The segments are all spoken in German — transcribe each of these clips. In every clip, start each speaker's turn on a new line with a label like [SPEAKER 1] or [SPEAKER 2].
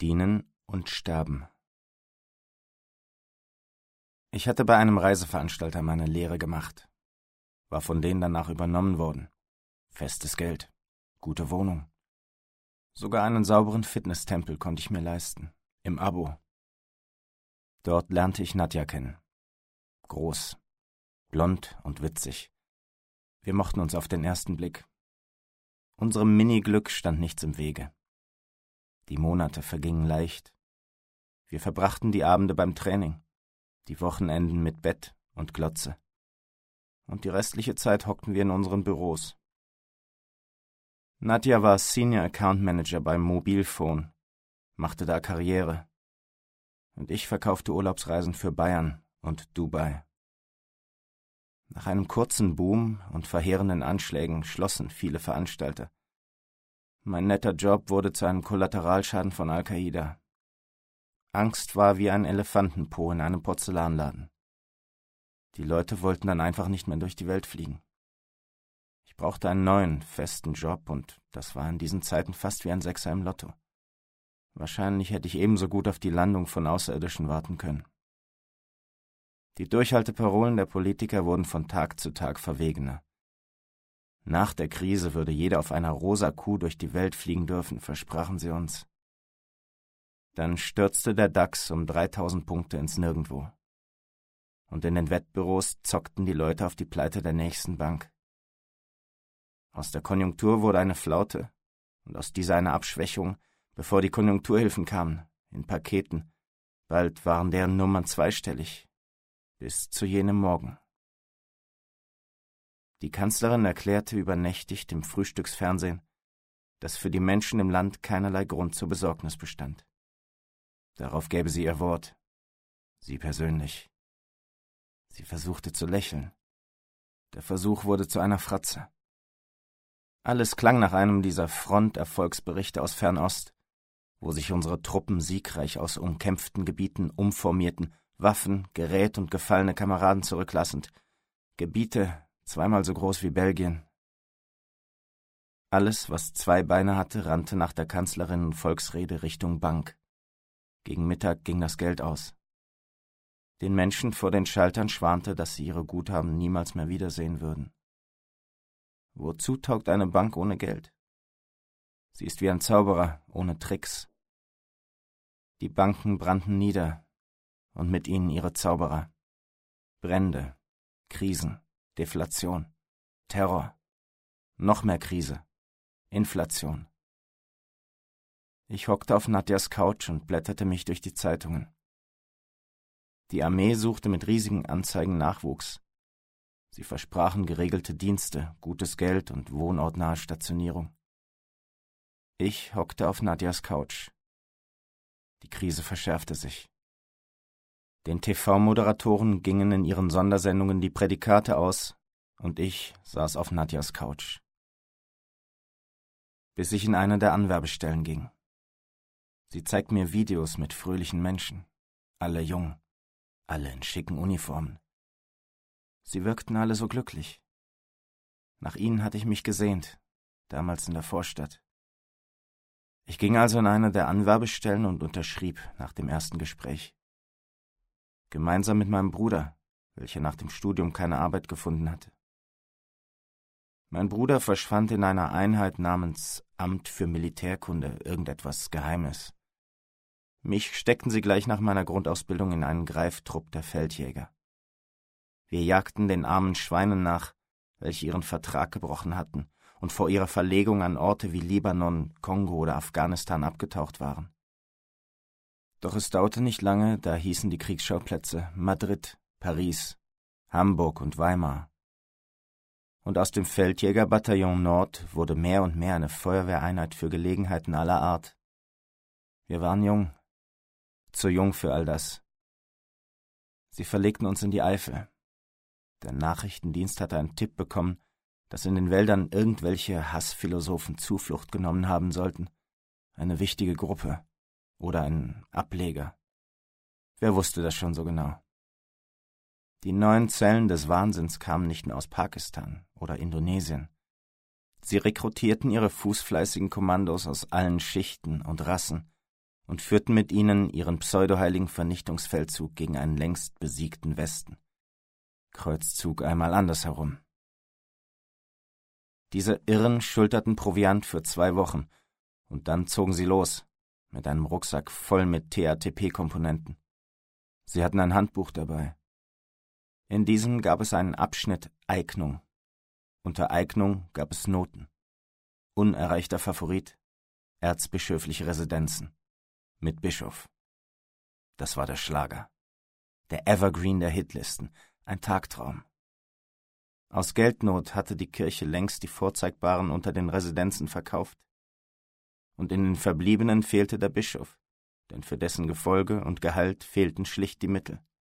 [SPEAKER 1] Dienen und Sterben. Ich hatte bei einem Reiseveranstalter meine Lehre gemacht, war von denen danach übernommen worden. Festes Geld, gute Wohnung. Sogar einen sauberen Fitnesstempel konnte ich mir leisten, im Abo. Dort lernte ich Nadja kennen. Groß, blond und witzig. Wir mochten uns auf den ersten Blick. Unserem Mini-Glück stand nichts im Wege. Die Monate vergingen leicht. Wir verbrachten die Abende beim Training, die Wochenenden mit Bett und Glotze. Und die restliche Zeit hockten wir in unseren Büros. Nadja war Senior Account Manager beim Mobilphone, machte da Karriere. Und ich verkaufte Urlaubsreisen für Bayern und Dubai. Nach einem kurzen Boom und verheerenden Anschlägen schlossen viele Veranstalter. Mein netter Job wurde zu einem Kollateralschaden von Al-Qaida. Angst war wie ein Elefantenpo in einem Porzellanladen. Die Leute wollten dann einfach nicht mehr durch die Welt fliegen. Ich brauchte einen neuen, festen Job und das war in diesen Zeiten fast wie ein Sechser im Lotto. Wahrscheinlich hätte ich ebenso gut auf die Landung von Außerirdischen warten können. Die Durchhalteparolen der Politiker wurden von Tag zu Tag verwegener. Nach der Krise würde jeder auf einer rosa Kuh durch die Welt fliegen dürfen, versprachen sie uns. Dann stürzte der DAX um 3000 Punkte ins Nirgendwo. Und in den Wettbüros zockten die Leute auf die Pleite der nächsten Bank. Aus der Konjunktur wurde eine Flaute und aus dieser eine Abschwächung, bevor die Konjunkturhilfen kamen, in Paketen. Bald waren deren Nummern zweistellig. Bis zu jenem Morgen. Die Kanzlerin erklärte übernächtigt im Frühstücksfernsehen, dass für die Menschen im Land keinerlei Grund zur Besorgnis bestand. Darauf gäbe sie ihr Wort. Sie persönlich. Sie versuchte zu lächeln. Der Versuch wurde zu einer Fratze. Alles klang nach einem dieser Fronterfolgsberichte aus Fernost, wo sich unsere Truppen siegreich aus umkämpften Gebieten umformierten, Waffen, Gerät und gefallene Kameraden zurücklassend. Gebiete zweimal so groß wie Belgien. Alles, was zwei Beine hatte, rannte nach der Kanzlerinnen-Volksrede Richtung Bank. Gegen Mittag ging das Geld aus. Den Menschen vor den Schaltern schwante, dass sie ihre Guthaben niemals mehr wiedersehen würden. Wozu taugt eine Bank ohne Geld? Sie ist wie ein Zauberer, ohne Tricks. Die Banken brannten nieder, und mit ihnen ihre Zauberer. Brände, Krisen, Deflation, Terror, noch mehr Krise, Inflation. Ich hockte auf Nadjas Couch und blätterte mich durch die Zeitungen. Die Armee suchte mit riesigen Anzeigen Nachwuchs. Sie versprachen geregelte Dienste, gutes Geld und wohnortnahe Stationierung. Ich hockte auf Nadjas Couch. Die Krise verschärfte sich. Den TV-Moderatoren gingen in ihren Sondersendungen die Prädikate aus, und ich saß auf Nadjas Couch. Bis ich in eine der Anwerbestellen ging. Sie zeigt mir Videos mit fröhlichen Menschen, alle jung, alle in schicken Uniformen. Sie wirkten alle so glücklich. Nach ihnen hatte ich mich gesehnt, damals in der Vorstadt. Ich ging also in eine der Anwerbestellen und unterschrieb nach dem ersten Gespräch. Gemeinsam mit meinem Bruder, welcher nach dem Studium keine Arbeit gefunden hatte. Mein Bruder verschwand in einer Einheit namens Amt für Militärkunde, irgendetwas Geheimes. Mich steckten sie gleich nach meiner Grundausbildung in einen Greiftrupp der Feldjäger. Wir jagten den armen Schweinen nach, welche ihren Vertrag gebrochen hatten und vor ihrer Verlegung an Orte wie Libanon, Kongo oder Afghanistan abgetaucht waren. Doch es dauerte nicht lange, da hießen die Kriegsschauplätze Madrid, Paris, Hamburg und Weimar. Und aus dem Feldjägerbataillon Nord wurde mehr und mehr eine Feuerwehreinheit für Gelegenheiten aller Art. Wir waren jung, zu jung für all das. Sie verlegten uns in die Eifel. Der Nachrichtendienst hatte einen Tipp bekommen, dass in den Wäldern irgendwelche Hassphilosophen Zuflucht genommen haben sollten. Eine wichtige Gruppe. Oder ein Ableger. Wer wusste das schon so genau? Die neuen Zellen des Wahnsinns kamen nicht nur aus Pakistan oder Indonesien. Sie rekrutierten ihre fußfleißigen Kommandos aus allen Schichten und Rassen und führten mit ihnen ihren pseudoheiligen Vernichtungsfeldzug gegen einen längst besiegten Westen. Kreuzzug einmal andersherum. Diese Irren schulterten Proviant für 2 Wochen, und dann zogen sie los, mit einem Rucksack voll mit TATP-Komponenten. Sie hatten ein Handbuch dabei. In diesem gab es einen Abschnitt Eignung. Unter Eignung gab es Noten. Unerreichter Favorit, erzbischöfliche Residenzen. Mit Bischof. Das war der Schlager. Der Evergreen der Hitlisten, ein Tagtraum. Aus Geldnot hatte die Kirche längst die Vorzeigbaren unter den Residenzen verkauft. Und in den Verbliebenen fehlte der Bischof, denn für dessen Gefolge und Gehalt fehlten schlicht die Mittel.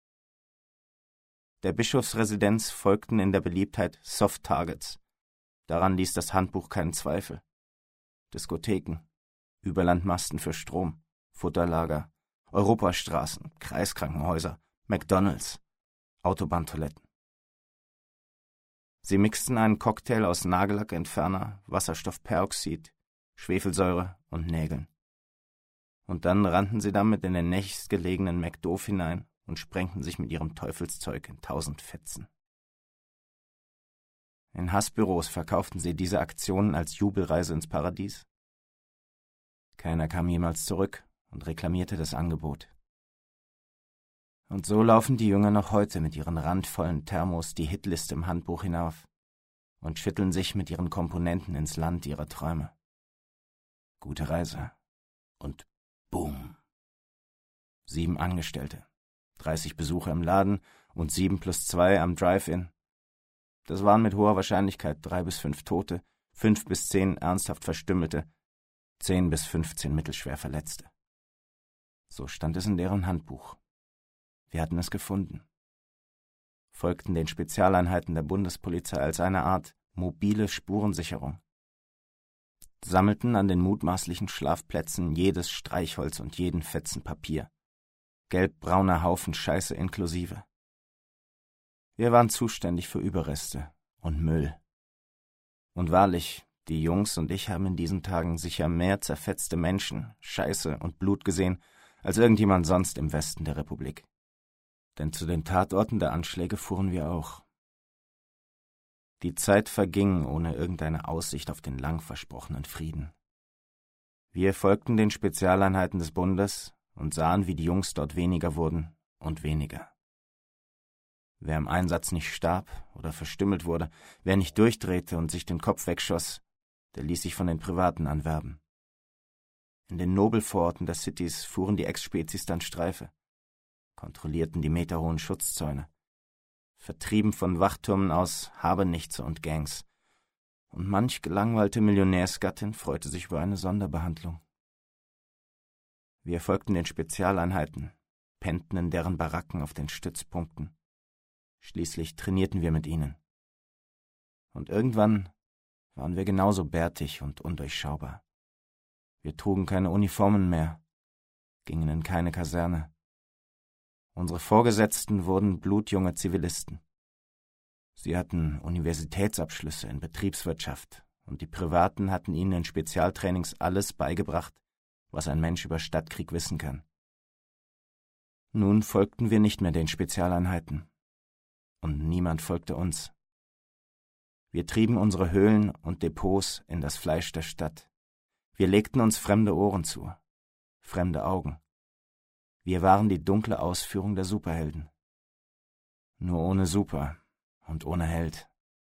[SPEAKER 1] Der Bischofsresidenz folgten in der Beliebtheit Soft Targets. Daran ließ das Handbuch keinen Zweifel. Diskotheken, Überlandmasten für Strom, Futterlager, Europastraßen, Kreiskrankenhäuser, McDonalds, Autobahntoiletten. Sie mixten einen Cocktail aus Nagellackentferner, Wasserstoffperoxid, Schwefelsäure und Nägeln. Und dann rannten sie damit in den nächstgelegenen McDoof hinein und sprengten sich mit ihrem Teufelszeug in 1000 Fetzen. In Hassbüros verkauften sie diese Aktionen als Jubelreise ins Paradies. Keiner kam jemals zurück und reklamierte das Angebot. Und so laufen die Jünger noch heute mit ihren randvollen Thermos die Hitliste im Handbuch hinauf und schütteln sich mit ihren Komponenten ins Land ihrer Träume. Gute Reise. Und boom. 7 Angestellte, 30 Besucher im Laden und 7 + 2 am Drive-In. Das waren mit hoher Wahrscheinlichkeit 3 bis 5 Tote, 5 bis 10 ernsthaft Verstümmelte, 10 bis 15 mittelschwer Verletzte. So stand es in deren Handbuch. Wir hatten es gefunden. Folgten den Spezialeinheiten der Bundespolizei als eine Art mobile Spurensicherung. Sammelten an den mutmaßlichen Schlafplätzen jedes Streichholz und jeden Fetzen Papier. Gelbbrauner Haufen Scheiße inklusive. Wir waren zuständig für Überreste und Müll. Und wahrlich, die Jungs und ich haben in diesen Tagen sicher mehr zerfetzte Menschen, Scheiße und Blut gesehen, als irgendjemand sonst im Westen der Republik. Denn zu den Tatorten der Anschläge fuhren wir auch. Die Zeit verging ohne irgendeine Aussicht auf den lang versprochenen Frieden. Wir folgten den Spezialeinheiten des Bundes und sahen, wie die Jungs dort weniger wurden und weniger. Wer im Einsatz nicht starb oder verstümmelt wurde, wer nicht durchdrehte und sich den Kopf wegschoss, der ließ sich von den Privaten anwerben. In den Nobelvororten der Cities fuhren die Ex-Spezies dann Streife, kontrollierten die meterhohen Schutzzäune, vertrieben von Wachtürmen aus Habenichtse und Gangs, und manch gelangweilte Millionärsgattin freute sich über eine Sonderbehandlung. Wir folgten den Spezialeinheiten, pennten in deren Baracken auf den Stützpunkten. Schließlich trainierten wir mit ihnen. Und irgendwann waren wir genauso bärtig und undurchschaubar. Wir trugen keine Uniformen mehr, gingen in keine Kaserne. Unsere Vorgesetzten wurden blutjunge Zivilisten. Sie hatten Universitätsabschlüsse in Betriebswirtschaft und die Privaten hatten ihnen in Spezialtrainings alles beigebracht, was ein Mensch über Stadtkrieg wissen kann. Nun folgten wir nicht mehr den Spezialeinheiten. Und niemand folgte uns. Wir trieben unsere Höhlen und Depots in das Fleisch der Stadt. Wir legten uns fremde Ohren zu, fremde Augen. Wir waren die dunkle Ausführung der Superhelden. Nur ohne Super und ohne Held.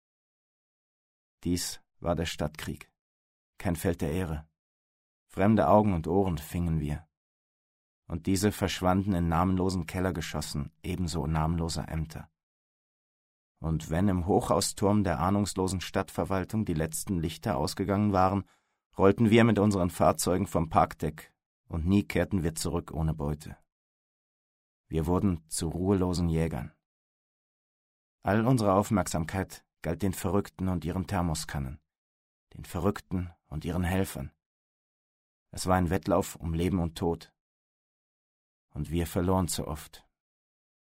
[SPEAKER 1] Dies war der Stadtkrieg, kein Feld der Ehre. Fremde Augen und Ohren fingen wir. Und diese verschwanden in namenlosen Kellergeschossen ebenso namenloser Ämter. Und wenn im Hochhausturm der ahnungslosen Stadtverwaltung die letzten Lichter ausgegangen waren, rollten wir mit unseren Fahrzeugen vom Parkdeck, und nie kehrten wir zurück ohne Beute. Wir wurden zu ruhelosen Jägern. All unsere Aufmerksamkeit galt den Verrückten und ihren Thermoskannen, den Verrückten und ihren Helfern. Es war ein Wettlauf um Leben und Tod. Und wir verloren zu oft.